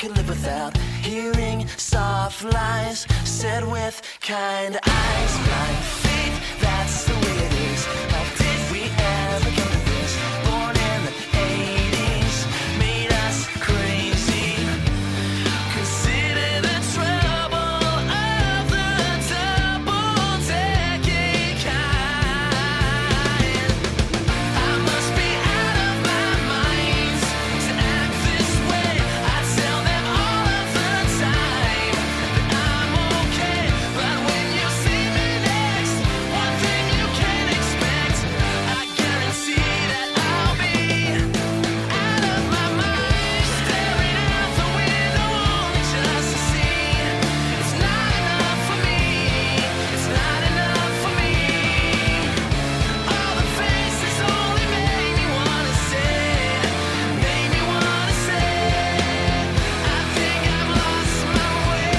could live without hearing soft lies said with kind eyes. Blind faith, that's the way it is. How did we ever come to this? Born in the 80s, made us crazy. Consider the trouble of the double-decade kind. I must be out of my mind to act this way. I tell them all of the time that I'm okay, but when you see me next, one thing you can expect, I guarantee that I'll be out of my mind, staring out the window only just to see it's not enough for me. It's not enough for me. All the faces only make me wanna say, make me wanna say, I think I've lost my way.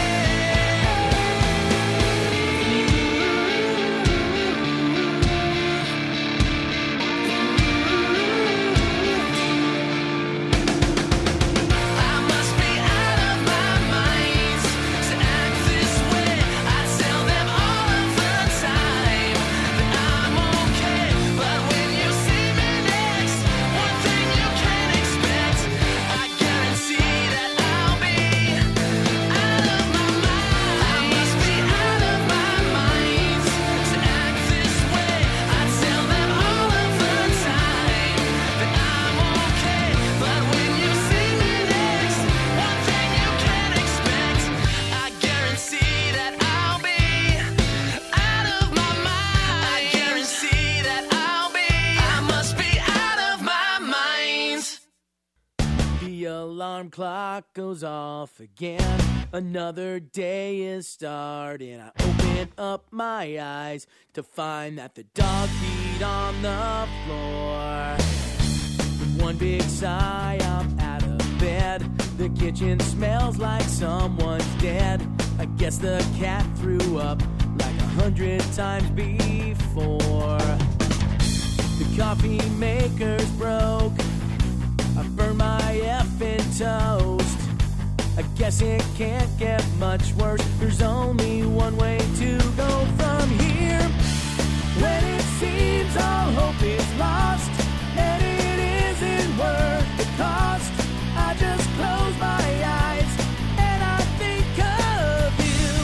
I must be out of my mind to act this way. I tell them all of the time that I'm okay, but when you see me next, one thing you can expect, I guarantee that I'll be out of my mind. I must be out of my mind to act this way. I tell them all of the time that I'm okay, but when you see me next, one thing you can expect, I guarantee that I'll be out of my mind. I guarantee that I'll be, I must be out of my mind. The alarm clock goes off again. Another day is starting. I open up my eyes to find that the dog peed on the floor. With one big sigh, I'm out of bed. The kitchen smells like someone's dead. I guess the cat threw up like 100 times before. The coffee maker's broke. I burned my effing toast. I guess it can't get much worse. There's only one way to go from here. When it seems all hope is lost and it isn't worth the cost, I just close my eyes and I think of you.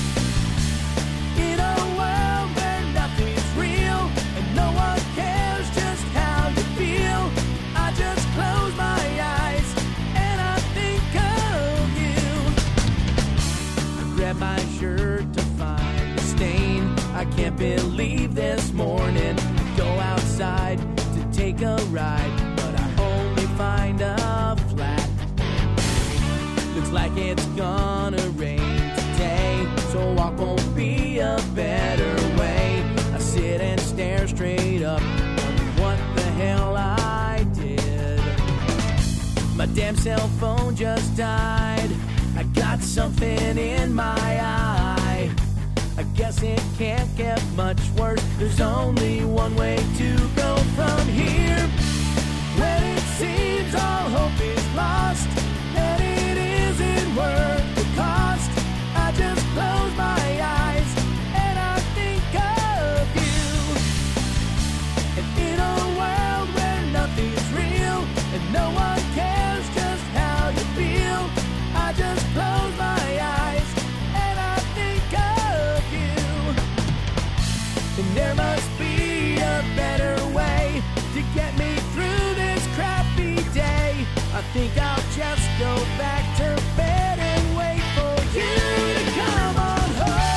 In a world where nothing's real and no one cares just how you feel, I just close my eyes and I think of you. I grab my shirt to find the stain. I can't believe this morning I go outside to take a ride, but I only find a flat. Looks like it's gonna rain today, so walk won't be a better way. I sit and stare straight up, wonder what the hell I did. My damn cell phone just died. I got something in my eye. I guess it can't get much worse. There's only one way to go from here. When it seems all hope is lost and it isn't worth the cost, I just close my eyes and I think of you. And in a world where nothing's real and no one cares just how you feel, I just close my eyes and I think of you. And there must be a better way to get me through this crappy day. I think I'll just go back to bed and wait for you to come on home.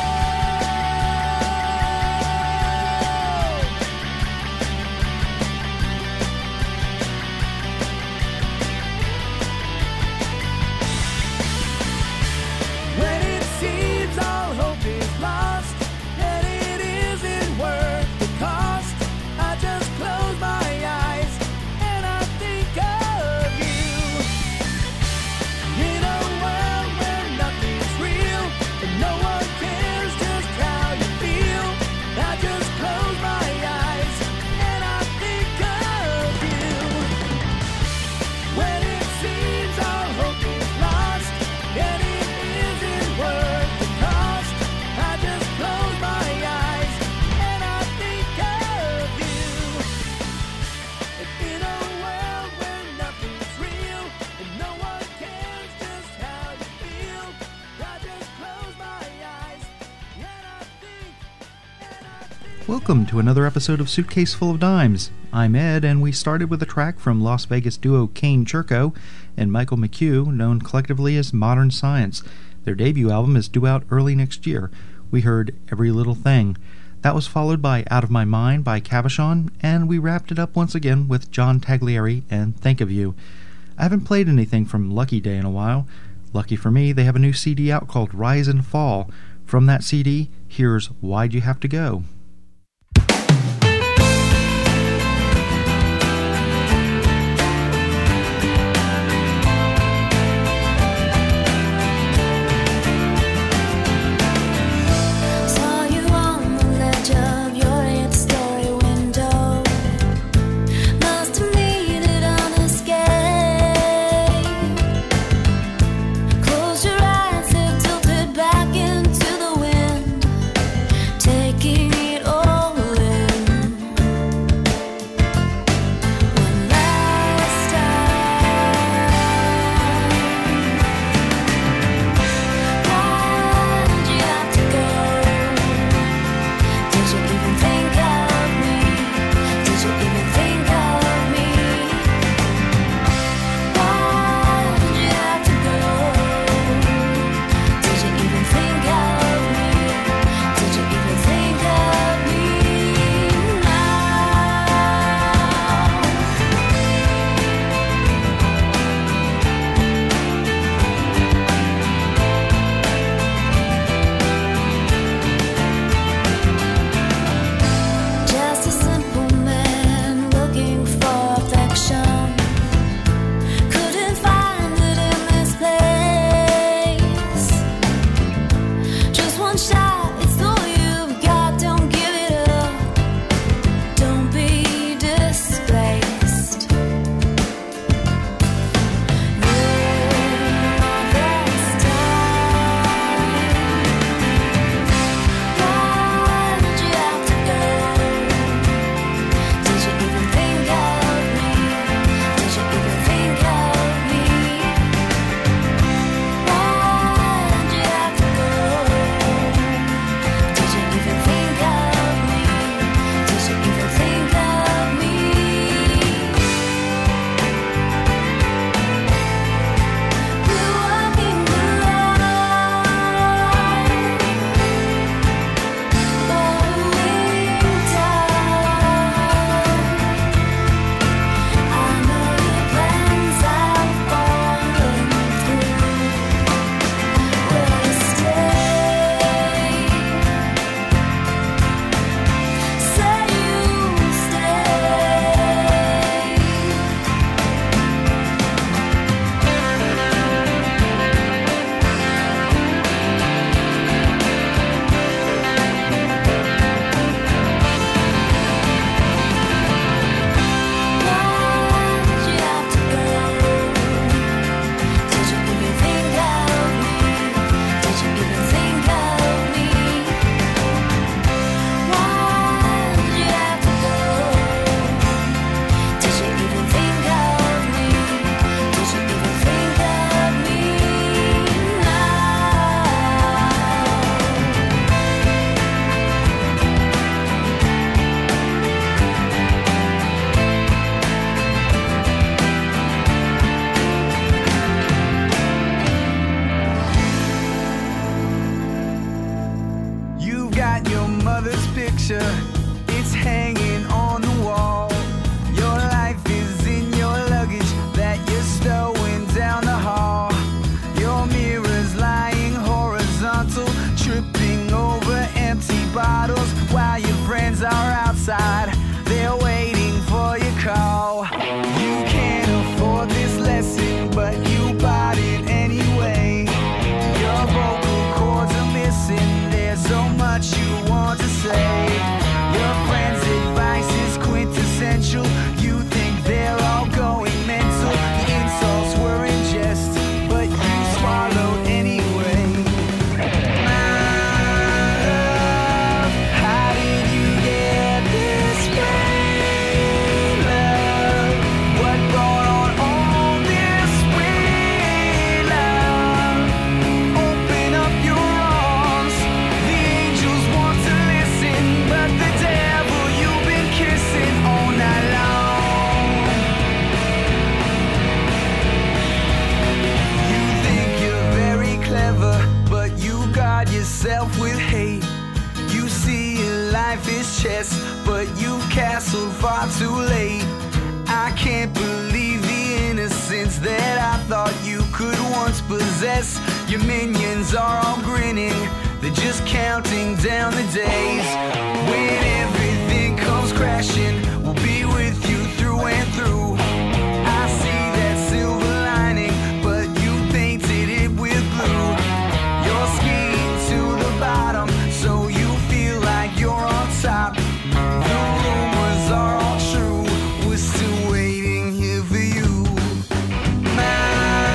When it seems all hope is lost and it isn't worth the cost, I just close my eyes and I think of you. Welcome to another episode of Suitcase Full of Dimes. I'm Ed, and we started with a track from Las Vegas duo Kane Churko and Michael McHugh, known collectively as Modern Science. Their debut album is due out early next year. We heard Every Little Thing. That was followed by Out of My Mind by Cavachon, and we wrapped it up once again with John Taglieri and Think of You. I haven't played anything from Lucky Day in a while. Lucky for me, they have a new CD out called Rise and Fall. From that CD, here's Why'd You Have to Go? It's hanging on the wall. Your life is in your luggage that you're stowing down the hall. Your mirror's lying horizontal, tripping over empty bottles while your friends are outside. They're waiting for your call. You can't afford this lesson, but you bought it anyway. Your vocal cords are missing. There's so much you want to say. yourself with hate. You see your life is chess, but you've castled far too late. I can't believe the innocence that I thought you could once possess. Your minions are all grinning, they're just counting down the days. When everything comes crashing, we'll be with you through and through. I see that silver lining, but you painted it with blue. You're skiing to the bottom, so you feel like you're on top. The rumors are all true, we're still waiting here for you. My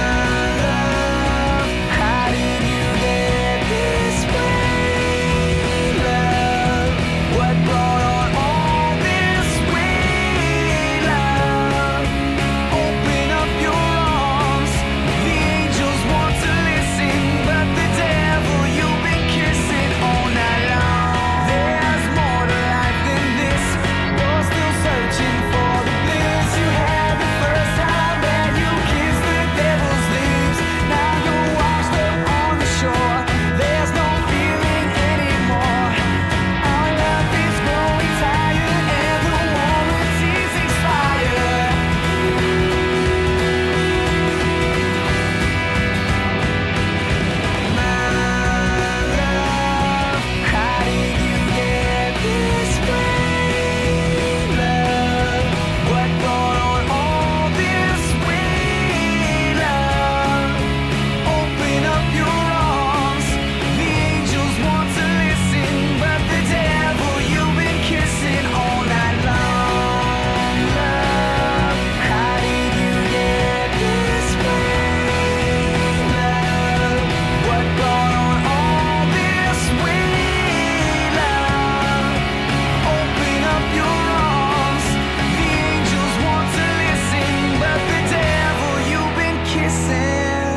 love, how did you get this way, love? What brought on all this way, love? Open up your arms, the angels want to listen, but the devil you've been kissing all night long. There's more to life than this, you're still searching for the bliss you had the first time that you kissed the devil's lips. Now you're washed up on the shore, there's no feeling anymore. Our love is growing tired and the warranty's expired. My love, how did you get this way, love? What brought on all this way, love? Open up your arms, the angels want to listen, but the devil you've been kissing all night long, love. How did you get this way, love? What brought on all this way, love? Open up your arms, the angels want to listen, but the devil you've been kissing.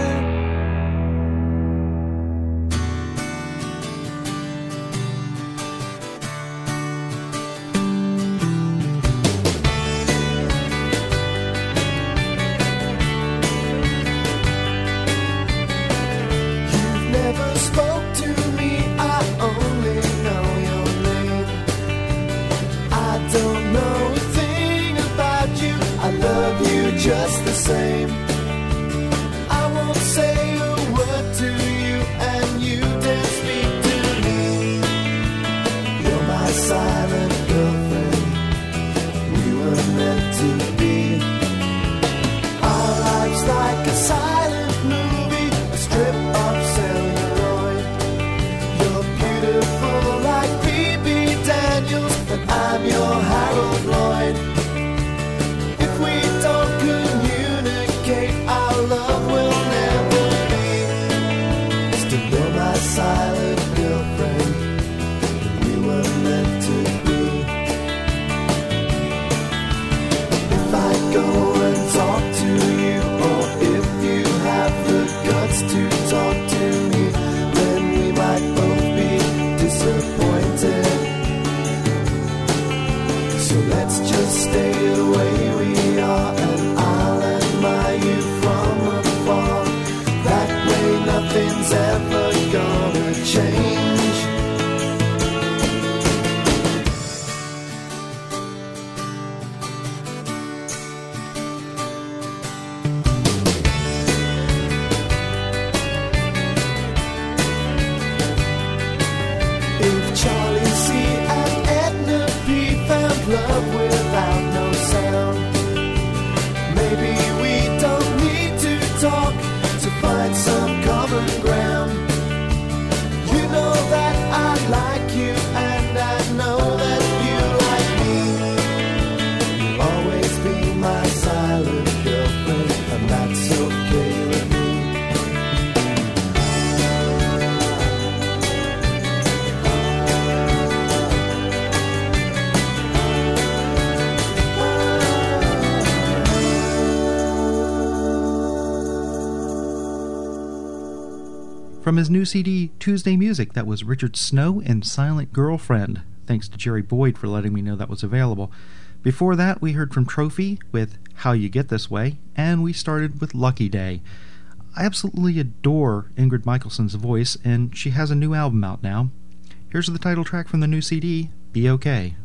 You've never spoke to me, I only know your name. I don't know a thing about you, I love you just the same. I won't say a word to you and you dare speak to me. You're my silent girlfriend, we were meant to be. Our life's like a silent movie, a strip of celluloid. You're beautiful like B.B. Daniels, and I'm your Harold Lloyd. If we don't communicate, our love will never be. Still, you're my silent girlfriend, and we were meant to be. If I go and talk to you, or if you have the guts to talk to me, then we might both be disappointed. So let's just stay the way we are, and I'll admire you from afar. That way nothing's ever gonna change. If Charlie C. and Edna P. found love without no sound, maybe we don't need to talk to find some common ground. You know that I like you, and I know that you like me. You'll always be my silent girlfriend, and that's okay with me. From his new CD, Tuesday Music, that was Richard Snow and Silent Girlfriend. Thanks to Jerry Boyd for letting me know that was available. Before that, we heard from Trophy with How You Get This Way, and we started with Lucky Day. I absolutely adore Ingrid Michaelson's voice, and she has a new album out now. Here's the title track from the new CD, Be Okay.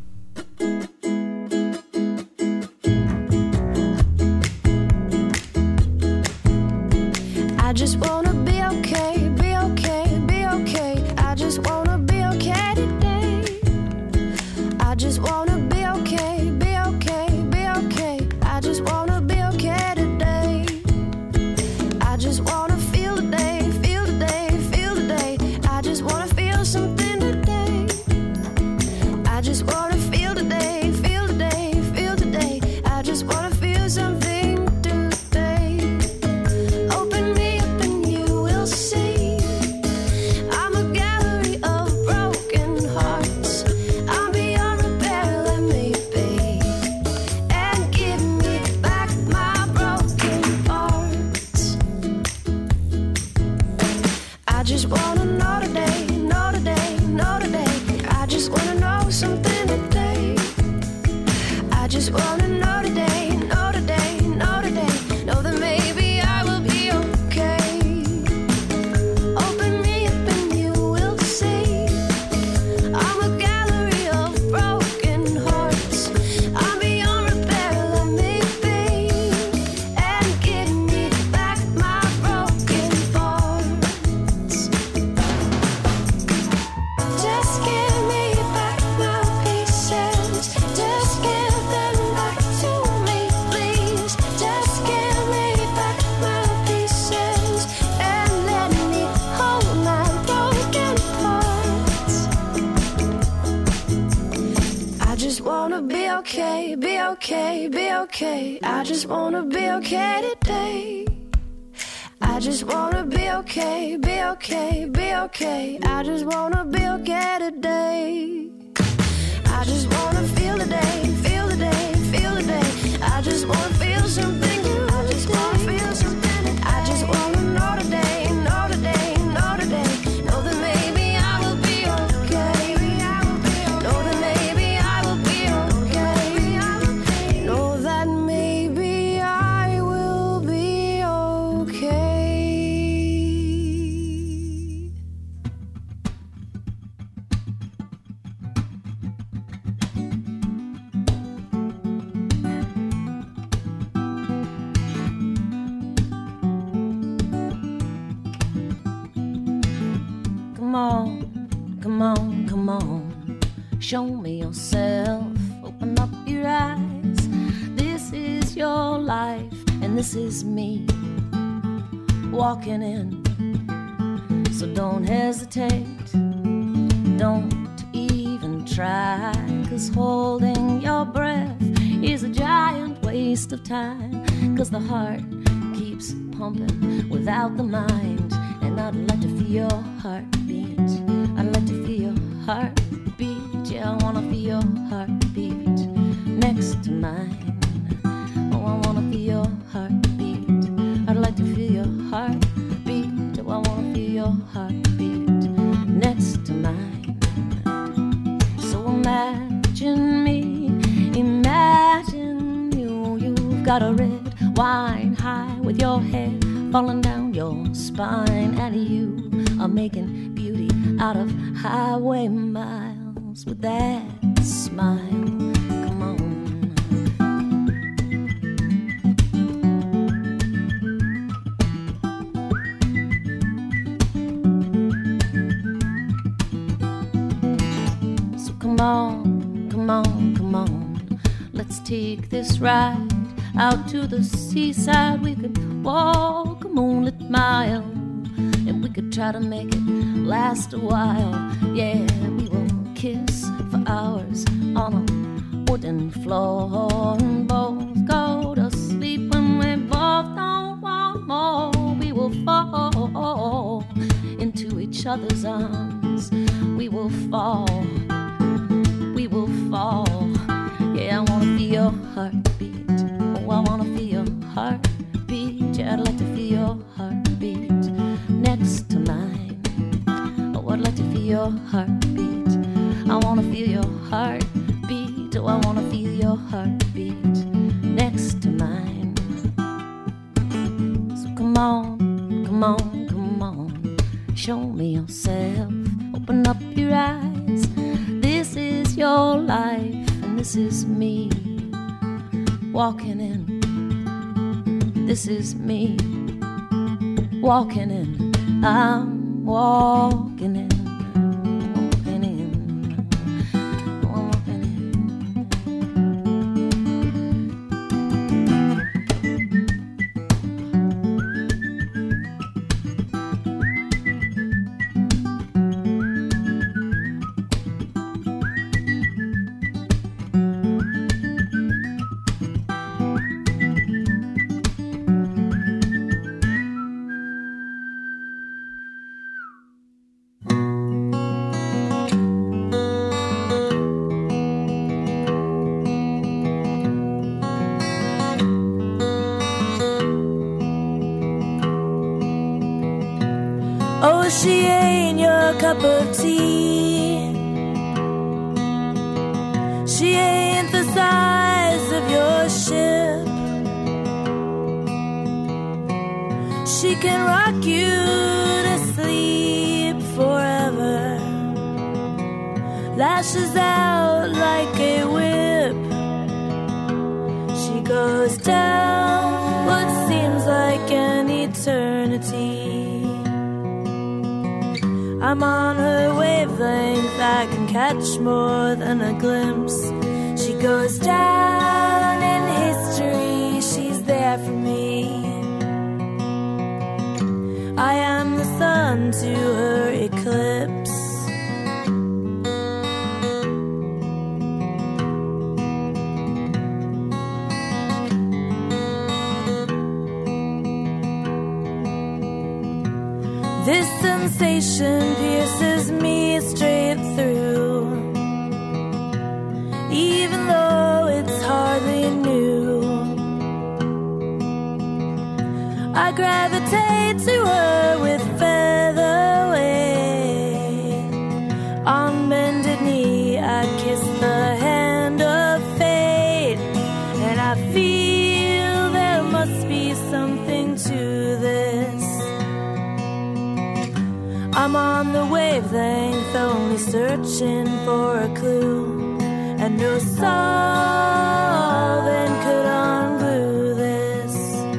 I just wanna be okay, be okay, be okay. I just wanna be okay today. I just wanna be okay, be okay, be okay. I just wanna be okay today. I just wanna feel today, feel today, feel today. I just wanna feel something today. I just wanna feel today, feel today, feel today. I just wanna feel something today. Open me up and you will see. I'm a gallery of broken hearts. I'm beyond repair, let me be. And give me back my broken parts. I just wanna know today, know today, know today. I just wanna know something today. I just wanna know today, know today, know today. Know that maybe I will be okay. Open me up and you will see. I'm a gallery of broken hearts. I'm beyond repair, let me be. And give me back my broken parts. Just give me back my pieces. Just give them back to me, please. Just give me back my pieces and let me hold my broken parts. I just wanna be okay, be okay, be okay. I just wanna be okay today. I just wanna be okay, be okay, be okay. I just wanna be okay today. I just wanna feel the day, feel the day, feel the day. I just wanna feel something. I just wanna feel something. I just wanna know today, know today, know today. Know that maybe I will be okay. Know that maybe I will be okay. Know that maybe I will be okay. Come on, come on, come on. Show me yourself. Open up your eyes. This is your life, and this is me walking in. So don't hesitate. Don't even try. 'Cause holding your breath is a giant waste of time. 'Cause the heart keeps pumping without the mind. And I'd like to feel your heartbeat. I'd like to feel your heartbeat. Yeah, I wanna feel your heartbeat next to mine. Oh, I wanna feel your heartbeat. I'd like to feel your heartbeat. Oh, I wanna feel your heartbeat next to mine. So imagine me, imagine you. You've got a red wine high with your hair falling down your spine, and you are making beauty out of highway miles with that smile. Come on. So come on, come on, come on. Let's take this ride out to the seaside. We could walk a moonlit mile, and we could try to make it last a while. Yeah, we will kiss for hours on a wooden floor and both go to sleep when we both don't want more. We will fall into each other's arms. We will fall. We will fall. Yeah, I wanna feel your heartbeat. Oh, I wanna feel your heartbeat. Yeah, I'd like to feel your heartbeat next to mine. Oh, I'd like to feel your heartbeat. I wanna feel your heartbeat. Oh, I wanna feel your heartbeat next to mine. So come on, Show me yourself, open up your eyes. This is your life, and this is me walking in. This is me walking in. I'm walking in. Walking in. Walking in. Oh, she ain't your cup of tea. She ain't the size of your ship. She can rock you to sleep forever. Lashes out like a whip. She goes down what seems like an eternity. I'm on her wavelength, I can catch more than a glimpse. She goes down in history, she's there for me. I am the sun to her eclipse. This sensation pierces me straight through, even though it's hardly new. I gravitate to her with featherweight. On bended knee, I kiss the hand of fate, and I feel there must be something to this. I'm on the wavelength, only searching for a clue, and no solvent could unglue this.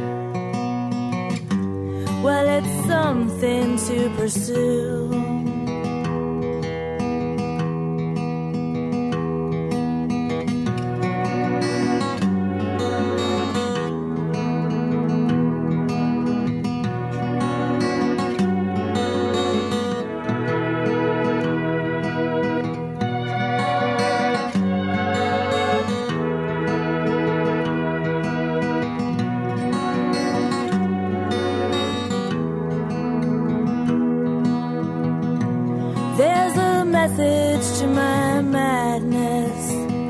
Well, it's something to pursue. There's a message to my madness.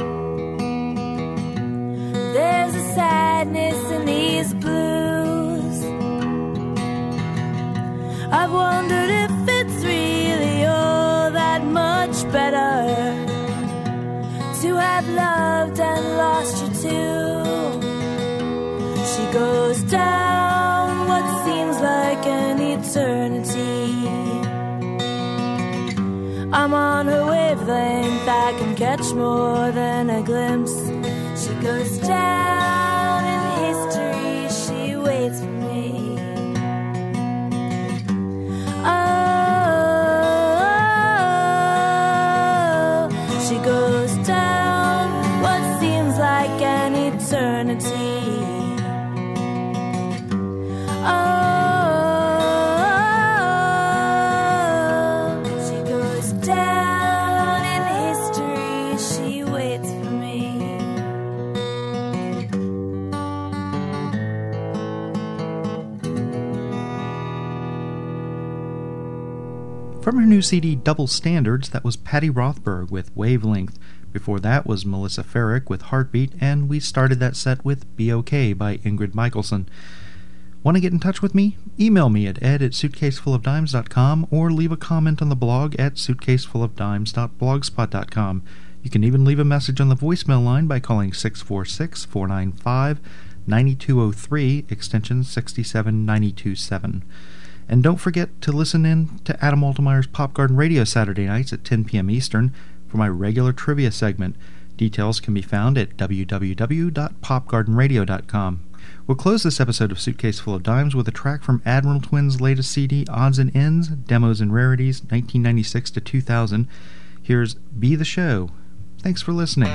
There's a sadness in these blues. I've wondered if it's really all that much better to have loved and lost you too. She goes down what seems like an eternity. I'm on her wavelength, I can catch more than a glimpse. She goes down in history, she waits for me. Oh, she goes down what seems like an eternity. From her new CD Double Standards, that was Patty Rothberg with Wavelength. Before that was Melissa Ferrick with Heartbeat, and we started that set with Be OK by Ingrid Michaelson. Want to get in touch with me? Email me at ed@suitcasefullofdimes.com or leave a comment on the blog at suitcasefullofdimes.blogspot.com. You can even leave a message on the voicemail line by calling 646-495-9203, extension 67927. And don't forget to listen in to Adam Altemeyer's Pop Garden Radio Saturday nights at 10 p.m. Eastern for my regular trivia segment. Details can be found at www.popgardenradio.com. We'll close this episode of Suitcase Full of Dimes with a track from Admiral Twins' latest CD, Odds and Ends, Demos and Rarities, 1996 to 2000. Here's Be the Show. Thanks for listening.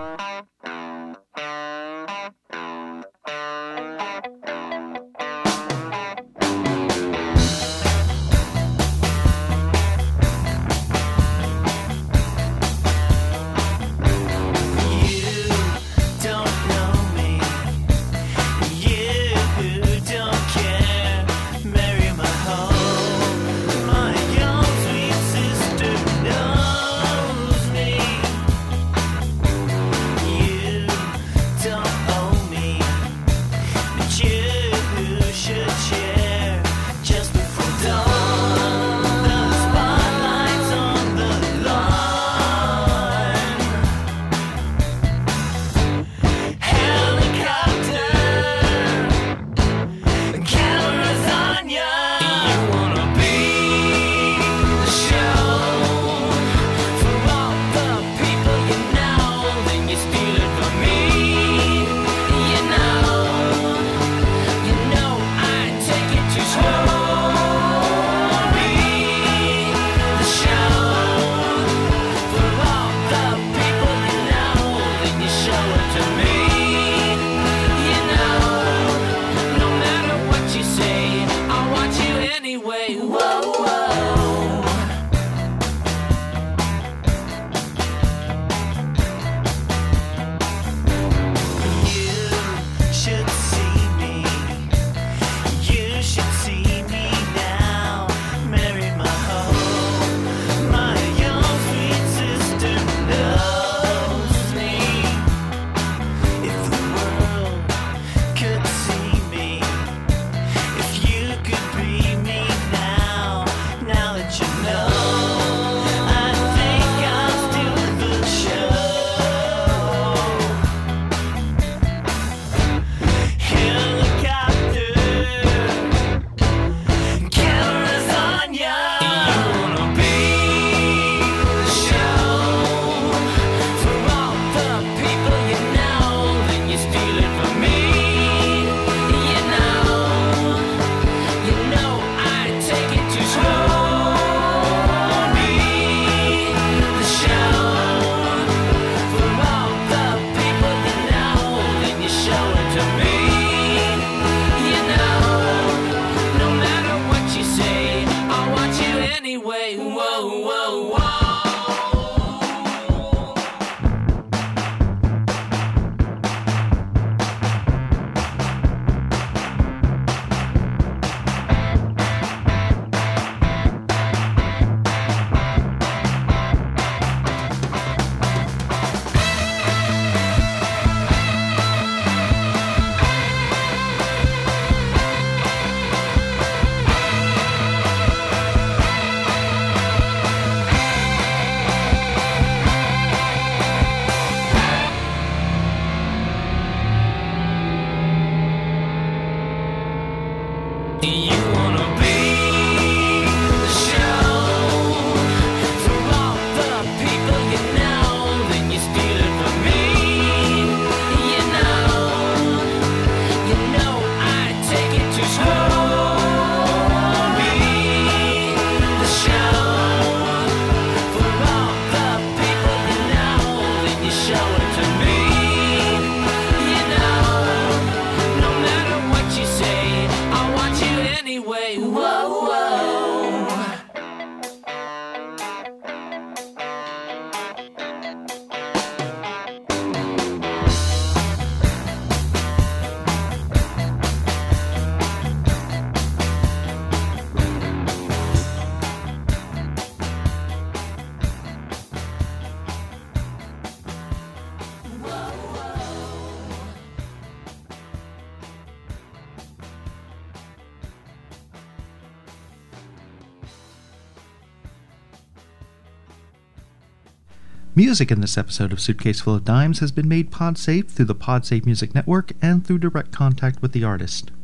Music in this episode of Suitcase Full of Dimes has been made PodSafe through the PodSafe Music Network and through direct contact with the artist.